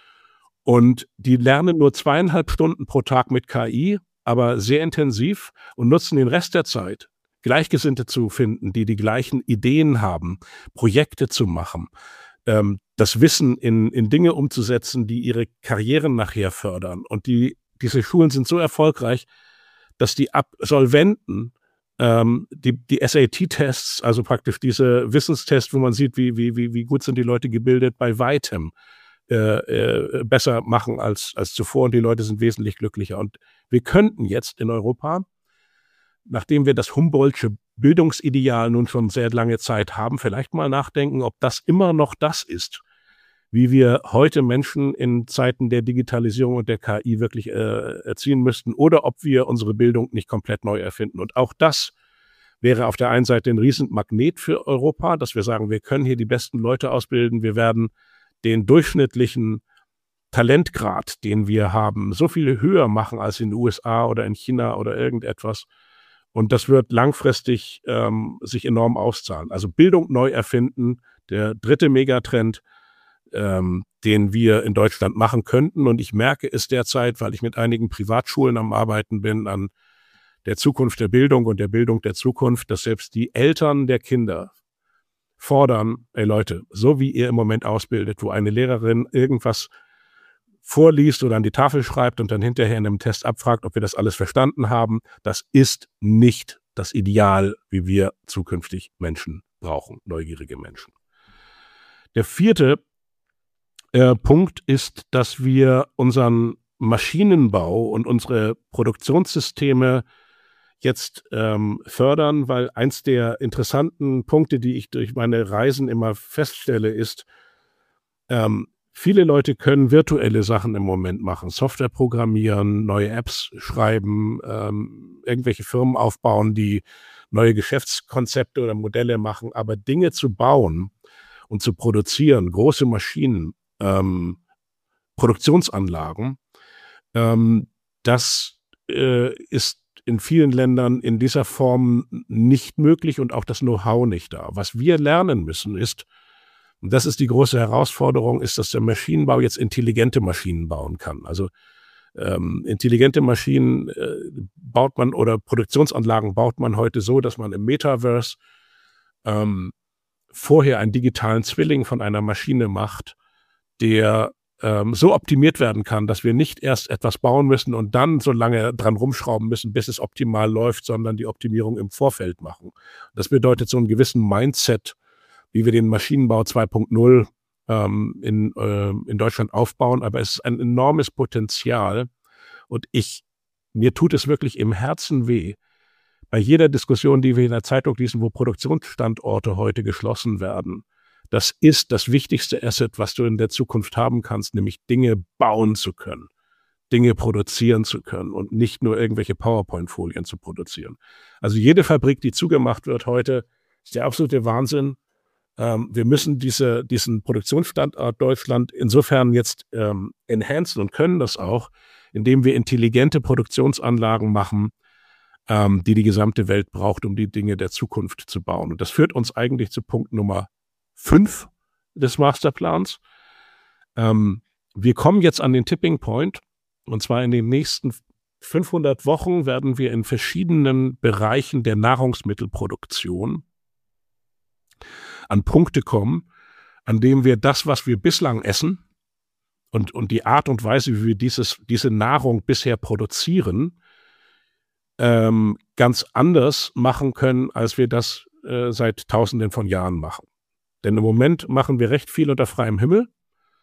Und die lernen nur zweieinhalb Stunden pro Tag mit K I, aber sehr intensiv, und nutzen den Rest der Zeit, Gleichgesinnte zu finden, die die gleichen Ideen haben, Projekte zu machen, ähm, das Wissen in, in Dinge umzusetzen, die ihre Karrieren nachher fördern. Und die Diese Schulen sind so erfolgreich, dass die Absolventen ähm, die, die S A T-Tests, also praktisch diese Wissenstests, wo man sieht, wie, wie, wie, wie gut sind die Leute gebildet, bei weitem äh, äh, besser machen als, als zuvor, und die Leute sind wesentlich glücklicher. Und wir könnten jetzt in Europa, nachdem wir das Humboldtsche Bildungsideal nun schon sehr lange Zeit haben, vielleicht mal nachdenken, ob das immer noch das ist, wie wir heute Menschen in Zeiten der Digitalisierung und der K I wirklich äh, erziehen müssten, oder ob wir unsere Bildung nicht komplett neu erfinden. Und auch das wäre auf der einen Seite ein Riesenmagnet für Europa, dass wir sagen, wir können hier die besten Leute ausbilden, wir werden den durchschnittlichen Talentgrad, den wir haben, so viel höher machen als in den U S A oder in China oder irgendetwas. Und das wird langfristig ähm, sich enorm auszahlen. Also Bildung neu erfinden, der dritte Megatrend, Ähm, den wir in Deutschland machen könnten. Und ich merke es derzeit, weil ich mit einigen Privatschulen am Arbeiten bin, an der Zukunft der Bildung und der Bildung der Zukunft, dass selbst die Eltern der Kinder fordern, ey Leute, so wie ihr im Moment ausbildet, wo eine Lehrerin irgendwas vorliest oder an die Tafel schreibt und dann hinterher in einem Test abfragt, ob wir das alles verstanden haben, das ist nicht das Ideal, wie wir zukünftig Menschen brauchen, neugierige Menschen. Der vierte Äh, Punkt ist, dass wir unseren Maschinenbau und unsere Produktionssysteme jetzt ähm, fördern, weil eins der interessanten Punkte, die ich durch meine Reisen immer feststelle, ist, ähm, viele Leute können virtuelle Sachen im Moment machen, Software programmieren, neue Apps schreiben, ähm, irgendwelche Firmen aufbauen, die neue Geschäftskonzepte oder Modelle machen, aber Dinge zu bauen und zu produzieren, große Maschinen, Ähm, Produktionsanlagen, ähm, das äh, ist in vielen Ländern in dieser Form nicht möglich und auch das Know-how nicht da. Was wir lernen müssen ist, und das ist die große Herausforderung, ist, dass der Maschinenbau jetzt intelligente Maschinen bauen kann. Also ähm, intelligente Maschinen äh, baut man, oder Produktionsanlagen baut man heute so, dass man im Metaverse ähm, vorher einen digitalen Zwilling von einer Maschine macht, der ähm, so optimiert werden kann, dass wir nicht erst etwas bauen müssen und dann so lange dran rumschrauben müssen, bis es optimal läuft, sondern die Optimierung im Vorfeld machen. Das bedeutet so einen gewissen Mindset, wie wir den Maschinenbau zwei Punkt null ähm, in, äh, in Deutschland aufbauen, aber es ist ein enormes Potenzial, und ich, mir tut es wirklich im Herzen weh, bei jeder Diskussion, die wir in der Zeitung lesen, wo Produktionsstandorte heute geschlossen werden. Das ist das wichtigste Asset, was du in der Zukunft haben kannst, nämlich Dinge bauen zu können, Dinge produzieren zu können und nicht nur irgendwelche PowerPoint-Folien zu produzieren. Also jede Fabrik, die zugemacht wird heute, ist der absolute Wahnsinn. Ähm, wir müssen diese, diesen Produktionsstandort Deutschland insofern jetzt ähm, enhancen und können das auch, indem wir intelligente Produktionsanlagen machen, ähm, die die gesamte Welt braucht, um die Dinge der Zukunft zu bauen. Und das führt uns eigentlich zu Punkt Nummer fünf des Masterplans. Ähm, wir kommen jetzt an den Tipping Point, und zwar in den nächsten fünfhundert Wochen werden wir in verschiedenen Bereichen der Nahrungsmittelproduktion an Punkte kommen, an dem wir das, was wir bislang essen und, und die Art und Weise, wie wir dieses, diese Nahrung bisher produzieren, ähm, ganz anders machen können, als wir das äh, seit Tausenden von Jahren machen. Denn im Moment machen wir recht viel unter freiem Himmel.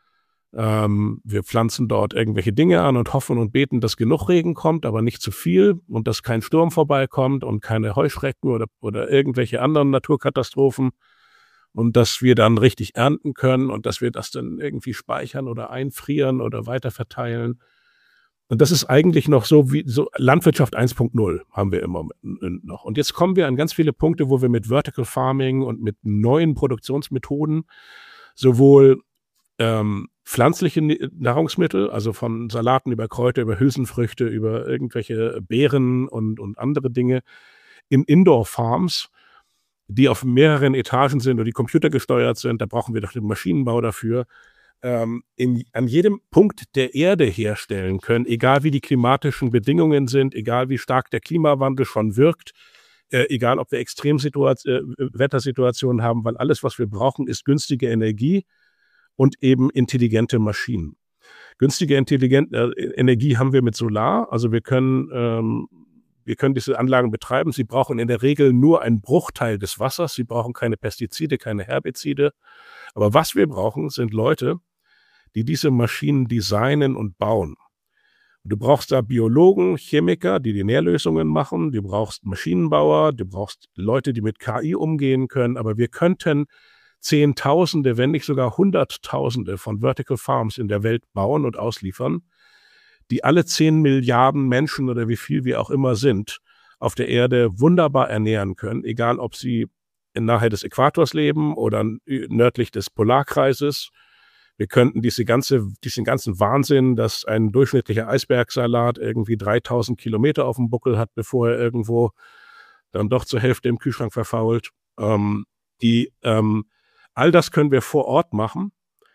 Ähm, wir pflanzen dort irgendwelche Dinge an und hoffen und beten, dass genug Regen kommt, aber nicht zu viel und dass kein Sturm vorbeikommt und keine Heuschrecken oder, oder irgendwelche anderen Naturkatastrophen und dass wir dann richtig ernten können und dass wir das dann irgendwie speichern oder einfrieren oder weiterverteilen. Und das ist eigentlich noch so wie so Landwirtschaft eins Punkt null haben wir im Moment noch. Und jetzt kommen wir an ganz viele Punkte, wo wir mit Vertical Farming und mit neuen Produktionsmethoden sowohl ähm, pflanzliche Nahrungsmittel, also von Salaten über Kräuter, über Hülsenfrüchte, über irgendwelche Beeren und, und andere Dinge in Indoor-Farms, die auf mehreren Etagen sind und die computergesteuert sind. Da brauchen wir doch den Maschinenbau dafür. Ähm, in, an jedem Punkt der Erde herstellen können, egal wie die klimatischen Bedingungen sind, egal wie stark der Klimawandel schon wirkt, äh, egal ob wir Extremwettersituationen äh, haben, weil alles, was wir brauchen, ist günstige Energie und eben intelligente Maschinen. Günstige intelligente äh, Energie haben wir mit Solar, also wir können, ähm, wir können diese Anlagen betreiben. Sie brauchen in der Regel nur einen Bruchteil des Wassers, sie brauchen keine Pestizide, keine Herbizide. Aber was wir brauchen, sind Leute, die diese Maschinen designen und bauen. Du brauchst da Biologen, Chemiker, die die Nährlösungen machen, du brauchst Maschinenbauer, du brauchst Leute, die mit K I umgehen können, aber wir könnten Zehntausende, wenn nicht sogar Hunderttausende von Vertical Farms in der Welt bauen und ausliefern, die alle zehn Milliarden Menschen oder wie viel wir auch immer sind, auf der Erde wunderbar ernähren können, egal ob sie in Nähe des Äquators leben oder nördlich des Polarkreises. Wir könnten diese ganze, diesen ganzen Wahnsinn, dass ein durchschnittlicher Eisbergsalat irgendwie dreitausend Kilometer auf dem Buckel hat, bevor er irgendwo dann doch zur Hälfte im Kühlschrank verfault. Ähm, die, ähm, all das können wir vor Ort machen.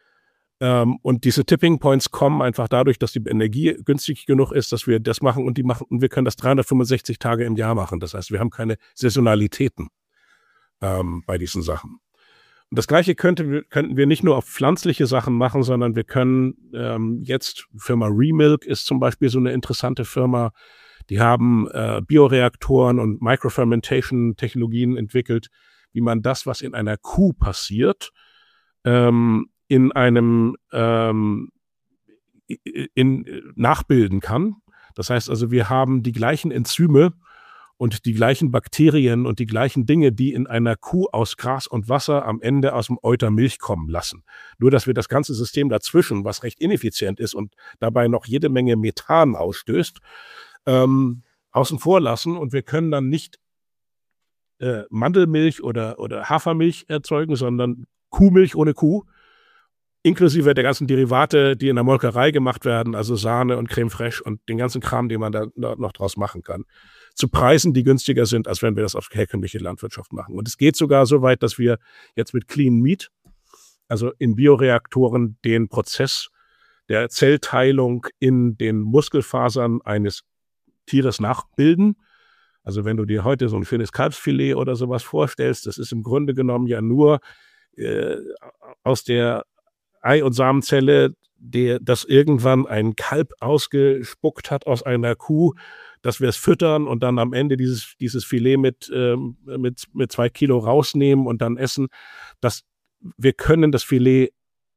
Ähm, und diese Tipping Points kommen einfach dadurch, dass die Energie günstig genug ist, dass wir das machen und die machen, und wir können das dreihundertfünfundsechzig Tage im Jahr machen. Das heißt, wir haben keine Saisonalitäten ähm, bei diesen Sachen. Und das Gleiche könnte, könnten wir nicht nur auf pflanzliche Sachen machen, sondern wir können ähm, jetzt, Firma Remilk ist zum Beispiel so eine interessante Firma, die haben äh, Bioreaktoren und Microfermentation-Technologien entwickelt, wie man das, was in einer Kuh passiert, ähm, in einem ähm, in, nachbilden kann. Das heißt also, wir haben die gleichen Enzyme und die gleichen Bakterien und die gleichen Dinge, die in einer Kuh aus Gras und Wasser am Ende aus dem Euter Milch kommen lassen. Nur, dass wir das ganze System dazwischen, was recht ineffizient ist und dabei noch jede Menge Methan ausstößt, ähm, außen vor lassen, und wir können dann nicht äh, Mandelmilch oder, oder Hafermilch erzeugen, sondern Kuhmilch ohne Kuh, inklusive der ganzen Derivate, die in der Molkerei gemacht werden, also Sahne und Creme fraiche und den ganzen Kram, den man da noch draus machen kann, zu Preisen, die günstiger sind, als wenn wir das auf herkömmliche Landwirtschaft machen. Und es geht sogar so weit, dass wir jetzt mit Clean Meat, also in Bioreaktoren, den Prozess der Zellteilung in den Muskelfasern eines Tieres nachbilden. Also wenn du dir heute so ein schönes Kalbsfilet oder sowas vorstellst, das ist im Grunde genommen ja nur äh, aus der Ei- und Samenzelle, der, das irgendwann ein Kalb ausgespuckt hat aus einer Kuh, dass wir es füttern und dann am Ende dieses, dieses Filet mit, ähm, mit, mit zwei Kilo rausnehmen und dann essen. Das, wir können das Filet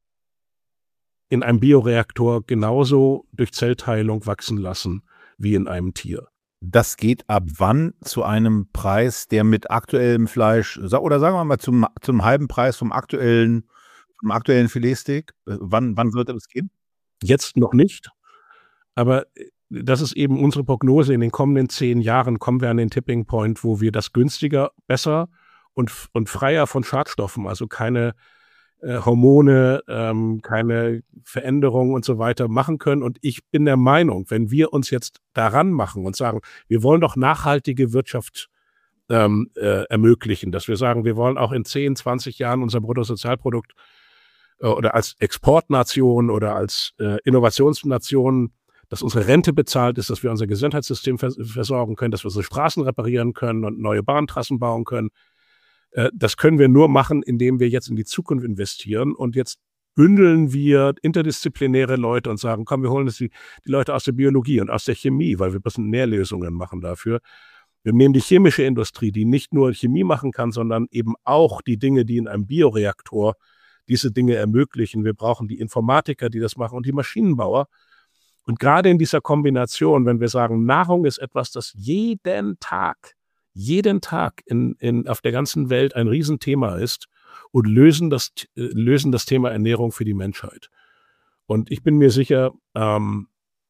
in einem Bioreaktor genauso durch Zellteilung wachsen lassen wie in einem Tier. Das geht ab wann zu einem Preis, der mit aktuellem Fleisch, oder sagen wir mal zum, zum halben Preis vom aktuellen, vom aktuellen Filetsteak? Wann, wann wird das gehen? Jetzt noch nicht, aber das ist eben unsere Prognose. In den kommenden zehn Jahren kommen wir an den Tipping Point, wo wir das günstiger, besser und, und freier von Schadstoffen, also keine äh, Hormone, ähm, keine Veränderungen und so weiter machen können. Und ich bin der Meinung, wenn wir uns jetzt daran machen und sagen, wir wollen doch nachhaltige Wirtschaft ähm, äh, ermöglichen, dass wir sagen, wir wollen auch in zehn, zwanzig Jahren unser Bruttosozialprodukt äh, oder als Exportnation oder als äh, Innovationsnation, dass unsere Rente bezahlt ist, dass wir unser Gesundheitssystem vers- versorgen können, dass wir unsere Straßen reparieren können und neue Bahntrassen bauen können. Äh, das können wir nur machen, indem wir jetzt in die Zukunft investieren. Und jetzt bündeln wir interdisziplinäre Leute und sagen, komm, wir holen jetzt die, die Leute aus der Biologie und aus der Chemie, weil wir müssen Nährlösungen machen dafür. Wir nehmen die chemische Industrie, die nicht nur Chemie machen kann, sondern eben auch die Dinge, die in einem Bioreaktor diese Dinge ermöglichen. Wir brauchen die Informatiker, die das machen und die Maschinenbauer. Und gerade in dieser Kombination, wenn wir sagen, Nahrung ist etwas, das jeden Tag, jeden Tag in, in, auf der ganzen Welt ein Riesenthema ist und lösen das, lösen das Thema Ernährung für die Menschheit. Und ich bin mir sicher, ähm,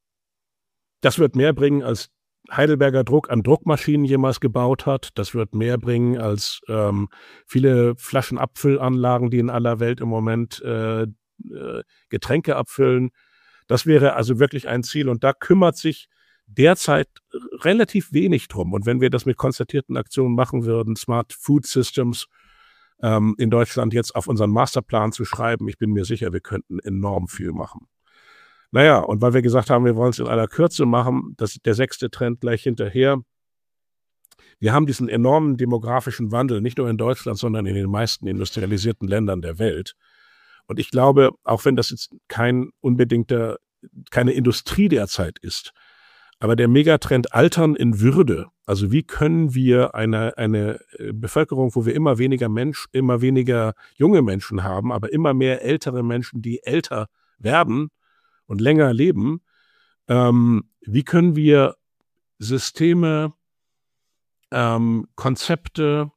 das wird mehr bringen, als Heidelberger Druck an Druckmaschinen jemals gebaut hat. Das wird mehr bringen als ähm, viele Flaschenabfüllanlagen, die in aller Welt im Moment äh, äh, Getränke abfüllen. Das wäre also wirklich ein Ziel. Und da kümmert sich derzeit relativ wenig drum. Und wenn wir das mit konzertierten Aktionen machen würden, Smart Food Systems ähm, in Deutschland jetzt auf unseren Masterplan zu schreiben, ich bin mir sicher, wir könnten enorm viel machen. Naja, und weil wir gesagt haben, wir wollen es in aller Kürze machen, das ist der sechste Trend gleich hinterher. Wir haben diesen enormen demografischen Wandel, nicht nur in Deutschland, sondern in den meisten industrialisierten Ländern der Welt. Und ich glaube, auch wenn das jetzt kein unbedingter, keine Industrie derzeit ist, aber der Megatrend Altern in Würde, also wie können wir eine, eine Bevölkerung, wo wir immer weniger Mensch, immer weniger junge Menschen haben, aber immer mehr ältere Menschen, die älter werden und länger leben, ähm, wie können wir Systeme, ähm, Konzepte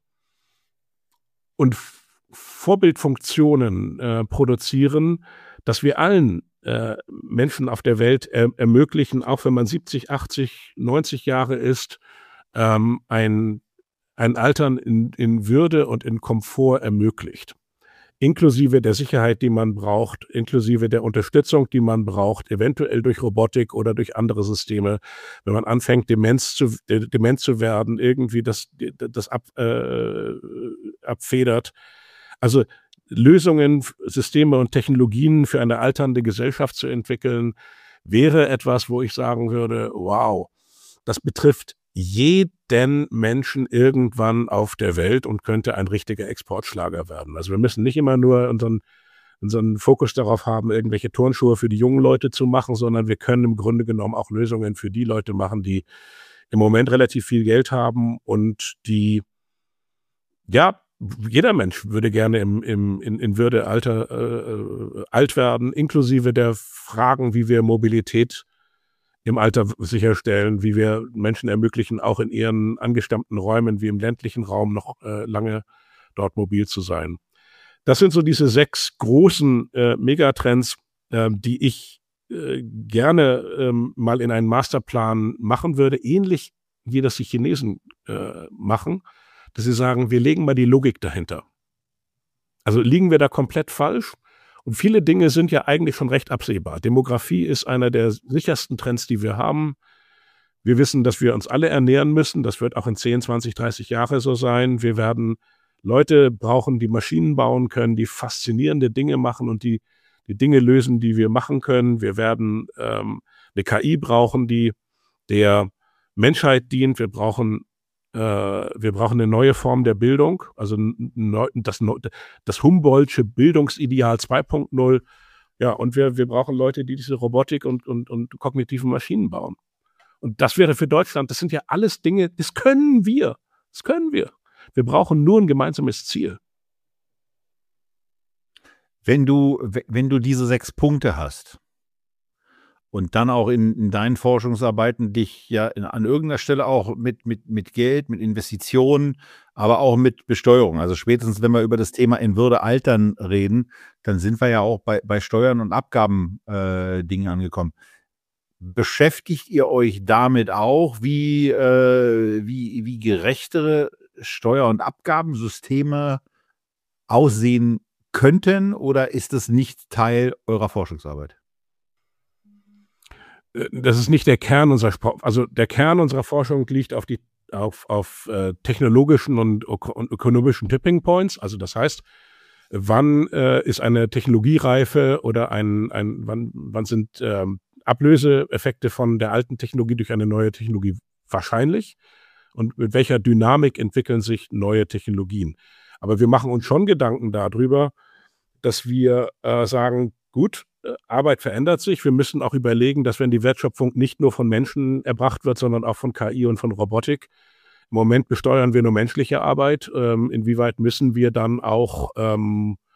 und F- Vorbildfunktionen äh, produzieren, dass wir allen äh, Menschen auf der Welt er- ermöglichen, auch wenn man siebzig, achtzig, neunzig Jahre ist, ähm, ein, ein Altern in, in Würde und in Komfort ermöglicht. Inklusive der Sicherheit, die man braucht, inklusive der Unterstützung, die man braucht, eventuell durch Robotik oder durch andere Systeme. Wenn man anfängt, Demenz zu, äh, dement zu werden, irgendwie das, das ab, äh, abfedert. Also Lösungen, Systeme und Technologien für eine alternde Gesellschaft zu entwickeln, wäre etwas, wo ich sagen würde, wow, das betrifft jeden Menschen irgendwann auf der Welt und könnte ein richtiger Exportschlager werden. Also wir müssen nicht immer nur unseren, unseren Fokus darauf haben, irgendwelche Turnschuhe für die jungen Leute zu machen, sondern wir können im Grunde genommen auch Lösungen für die Leute machen, die im Moment relativ viel Geld haben und die, ja, jeder Mensch würde gerne im, im, in, in Würde alter, äh, alt werden, inklusive der Fragen, wie wir Mobilität im Alter sicherstellen, wie wir Menschen ermöglichen, auch in ihren angestammten Räumen wie im ländlichen Raum noch äh, lange dort mobil zu sein. Das sind so diese sechs großen äh, Megatrends, äh, die ich äh, gerne äh, mal in einen Masterplan machen würde, ähnlich wie das die Chinesen äh, machen, dass sie sagen, wir legen mal die Logik dahinter. Also liegen wir da komplett falsch? Und viele Dinge sind ja eigentlich schon recht absehbar. Demografie ist einer der sichersten Trends, die wir haben. Wir wissen, dass wir uns alle ernähren müssen. Das wird auch in zehn, zwanzig, dreißig Jahre so sein. Wir werden Leute brauchen, die Maschinen bauen können, die faszinierende Dinge machen und die, die Dinge lösen, die wir machen können. Wir werden ähm, eine K I brauchen, die der Menschheit dient. Wir brauchen Wir brauchen eine neue Form der Bildung, also das, das Humboldtsche Bildungsideal zwei Punkt null. Ja, und wir, wir brauchen Leute, die diese Robotik und, und, und kognitiven Maschinen bauen. Und das wäre für Deutschland, das sind ja alles Dinge, das können wir. Das können wir. Wir brauchen nur ein gemeinsames Ziel. Wenn du, wenn du diese sechs Punkte hast, und dann auch in, in deinen Forschungsarbeiten dich ja in, an irgendeiner Stelle auch mit, mit, mit Geld, mit Investitionen, aber auch mit Besteuerung. Also spätestens, wenn wir über das Thema in Würde altern reden, dann sind wir ja auch bei, bei Steuern und Abgaben äh, Dingen angekommen. Beschäftigt ihr euch damit auch, wie, äh, wie, wie gerechtere Steuer- und Abgabensysteme aussehen könnten, oder ist das nicht Teil eurer Forschungsarbeit? Das ist nicht der Kern unserer, also der Kern unserer Forschung liegt auf die, auf, auf äh, technologischen und, und ökonomischen Tipping Points. Also das heißt, wann äh, ist eine Technologiereife oder ein, ein wann, wann sind ähm, Ablöseeffekte von der alten Technologie durch eine neue Technologie wahrscheinlich? Und mit welcher Dynamik entwickeln sich neue Technologien? Aber wir machen uns schon Gedanken darüber, dass wir äh, sagen, gut, Arbeit verändert sich. Wir müssen auch überlegen, dass wenn die Wertschöpfung nicht nur von Menschen erbracht wird, sondern auch von K I und von Robotik. Im Moment besteuern wir nur menschliche Arbeit. Ähm, inwieweit müssen wir dann auch ähm,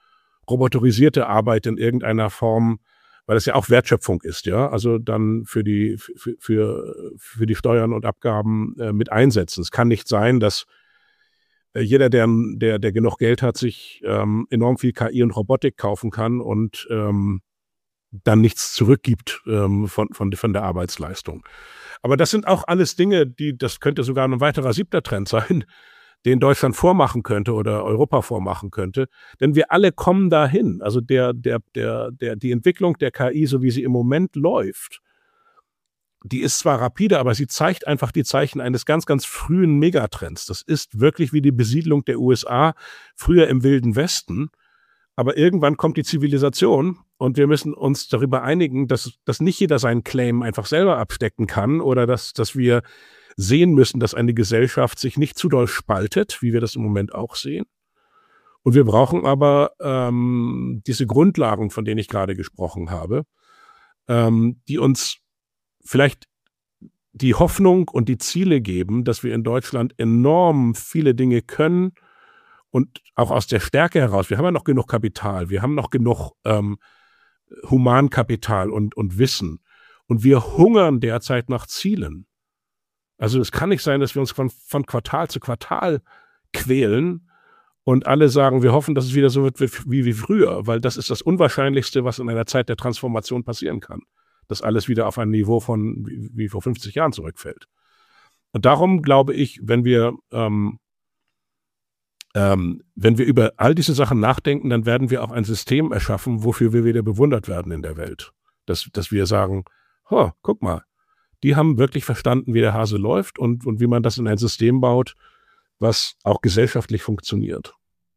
roboterisierte Arbeit in irgendeiner Form, weil es ja auch Wertschöpfung ist, ja, also dann für die, für, für, für die Steuern und Abgaben äh, mit einsetzen. Es kann nicht sein, dass äh, jeder, der, der, der genug Geld hat, sich ähm, enorm viel K I und Robotik kaufen kann und ähm, dann nichts zurückgibt ähm, von, von, von der Arbeitsleistung. Aber das sind auch alles Dinge, die, das könnte sogar ein weiterer siebter Trend sein, den Deutschland vormachen könnte oder Europa vormachen könnte. Denn wir alle kommen dahin. Also der, der, der, der, die Entwicklung der K I, so wie sie im Moment läuft, die ist zwar rapide, aber sie zeigt einfach die Zeichen eines ganz, ganz frühen Megatrends. Das ist wirklich wie die Besiedlung der U S A früher im Wilden Westen. Aber irgendwann kommt die Zivilisation und wir müssen uns darüber einigen, dass, dass nicht jeder seinen Claim einfach selber abstecken kann oder dass, dass wir sehen müssen, dass eine Gesellschaft sich nicht zu doll spaltet, wie wir das im Moment auch sehen. Und wir brauchen aber ähm, diese Grundlagen, von denen ich gerade gesprochen habe, ähm, die uns vielleicht die Hoffnung und die Ziele geben, dass wir in Deutschland enorm viele Dinge können und auch aus der Stärke heraus. Wir haben ja noch genug Kapital, wir haben noch genug ähm, Humankapital und, und Wissen. Und wir hungern derzeit nach Zielen. Also es kann nicht sein, dass wir uns von, von Quartal zu Quartal quälen und alle sagen, wir hoffen, dass es wieder so wird wie, wie früher, weil das ist das Unwahrscheinlichste, was in einer Zeit der Transformation passieren kann. Dass alles wieder auf ein Niveau von wie, wie vor fünfzig Jahren zurückfällt. Und darum glaube ich, wenn wir, ähm, ähm, wenn wir über all diese Sachen nachdenken, dann werden wir auch ein System erschaffen, wofür wir wieder bewundert werden in der Welt. Dass, dass wir sagen, oh, guck mal, die haben wirklich verstanden, wie der Hase läuft und, und wie man das in ein System baut, was auch gesellschaftlich funktioniert.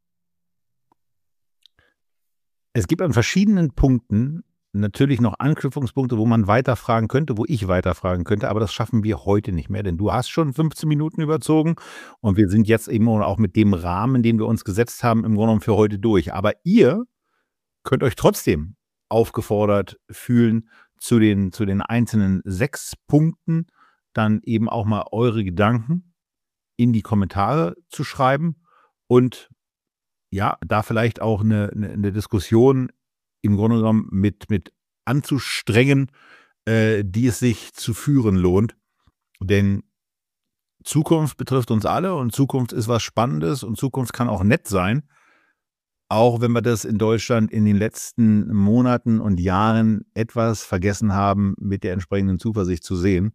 Es gibt an verschiedenen Punkten natürlich noch Anknüpfungspunkte, wo man weiterfragen könnte, wo ich weiterfragen könnte, aber das schaffen wir heute nicht mehr, denn du hast schon fünfzehn Minuten überzogen und wir sind jetzt eben auch mit dem Rahmen, den wir uns gesetzt haben, im Grunde genommen für heute durch. Aber ihr könnt euch trotzdem aufgefordert fühlen, zu den, zu den einzelnen sechs Punkten dann eben auch mal eure Gedanken in die Kommentare zu schreiben und ja, da vielleicht auch eine, eine, eine Diskussion im Grunde genommen mit, mit anzustrengen, äh, die es sich zu führen lohnt. Denn Zukunft betrifft uns alle und Zukunft ist was Spannendes und Zukunft kann auch nett sein. Auch wenn wir das in Deutschland in den letzten Monaten und Jahren etwas vergessen haben, mit der entsprechenden Zuversicht zu sehen.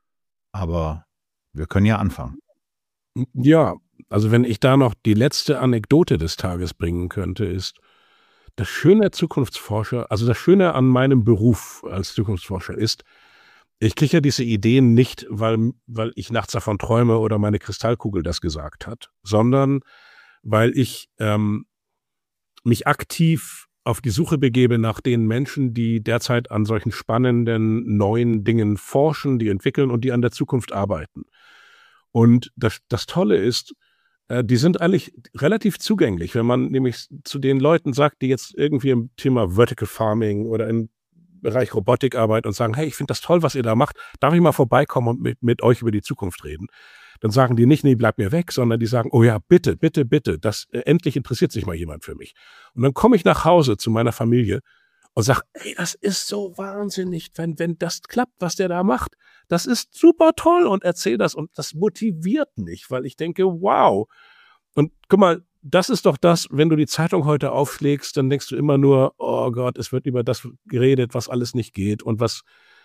Aber wir können ja anfangen. Ja, also wenn ich da noch die letzte Anekdote des Tages bringen könnte, ist, das Schöne der Zukunftsforscher, also das Schöne an meinem Beruf als Zukunftsforscher ist, ich kriege ja diese Ideen nicht, weil, weil ich nachts davon träume oder meine Kristallkugel das gesagt hat, sondern weil ich ähm, mich aktiv auf die Suche begebe nach den Menschen, die derzeit an solchen spannenden, neuen Dingen forschen, die entwickeln und die an der Zukunft arbeiten. Und das, das Tolle ist, äh, die sind eigentlich relativ zugänglich, wenn man nämlich zu den Leuten sagt, die jetzt irgendwie im Thema Vertical Farming oder im Bereich Robotik arbeiten und sagen, hey, ich finde das toll, was ihr da macht, darf ich mal vorbeikommen und mit, mit euch über die Zukunft reden? Dann sagen die nicht, nee, bleib mir weg, sondern die sagen, oh ja, bitte, bitte, bitte, das, äh, endlich interessiert sich mal jemand für mich. Und dann komme ich nach Hause zu meiner Familie und sage, ey, das ist so wahnsinnig, wenn, wenn das klappt, was der da macht. Das ist super toll und erzähl das und das motiviert mich, weil ich denke, wow. Und guck mal, das ist doch das, wenn du die Zeitung heute aufschlägst, dann denkst du immer nur, oh Gott, es wird über das geredet, was alles nicht geht und was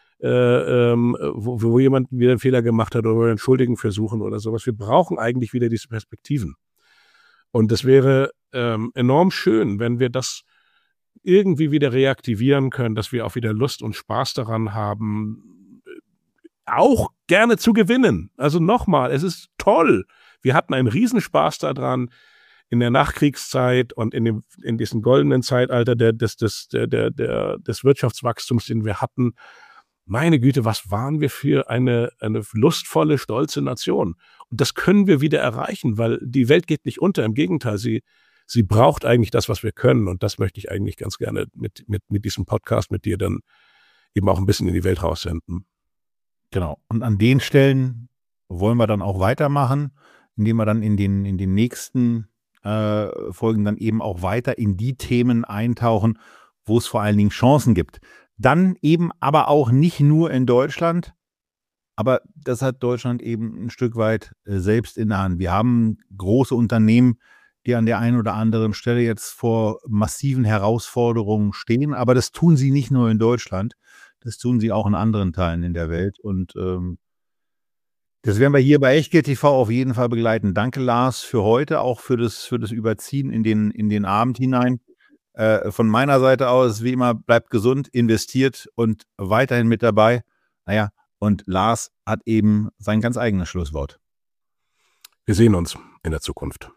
Äh, ähm, wo, wo jemand wieder einen Fehler gemacht hat oder entschuldigen versuchen oder sowas. Wir brauchen eigentlich wieder diese Perspektiven. Und es wäre ähm, enorm schön, wenn wir das irgendwie wieder reaktivieren können, dass wir auch wieder Lust und Spaß daran haben, auch gerne zu gewinnen. Also nochmal, es ist toll. Wir hatten einen Riesenspaß daran in der Nachkriegszeit und in dem in diesem goldenen Zeitalter der, des, des, der, der, der, des Wirtschaftswachstums, den wir hatten. Meine Güte, was waren wir für eine, eine lustvolle, stolze Nation. Und das können wir wieder erreichen, weil die Welt geht nicht unter. Im Gegenteil, sie, sie braucht eigentlich das, was wir können. Und das möchte ich eigentlich ganz gerne mit, mit, mit diesem Podcast mit dir dann eben auch ein bisschen in die Welt raussenden. Genau. Und an den Stellen wollen wir dann auch weitermachen, indem wir dann in den, in den nächsten äh, Folgen dann eben auch weiter in die Themen eintauchen, wo es vor allen Dingen Chancen gibt. Dann eben aber auch nicht nur in Deutschland, aber das hat Deutschland eben ein Stück weit äh, selbst in der Hand. Wir haben große Unternehmen, die an der einen oder anderen Stelle jetzt vor massiven Herausforderungen stehen, aber das tun sie nicht nur in Deutschland, das tun sie auch in anderen Teilen in der Welt und ähm, das werden wir hier bei Echtgeld T V auf jeden Fall begleiten. Danke, Lars, für heute, auch für das, für das Überziehen in den, in den Abend hinein. Äh, von meiner Seite aus, wie immer, bleibt gesund, investiert und weiterhin mit dabei. Naja, und Lars hat eben sein ganz eigenes Schlusswort. Wir sehen uns in der Zukunft.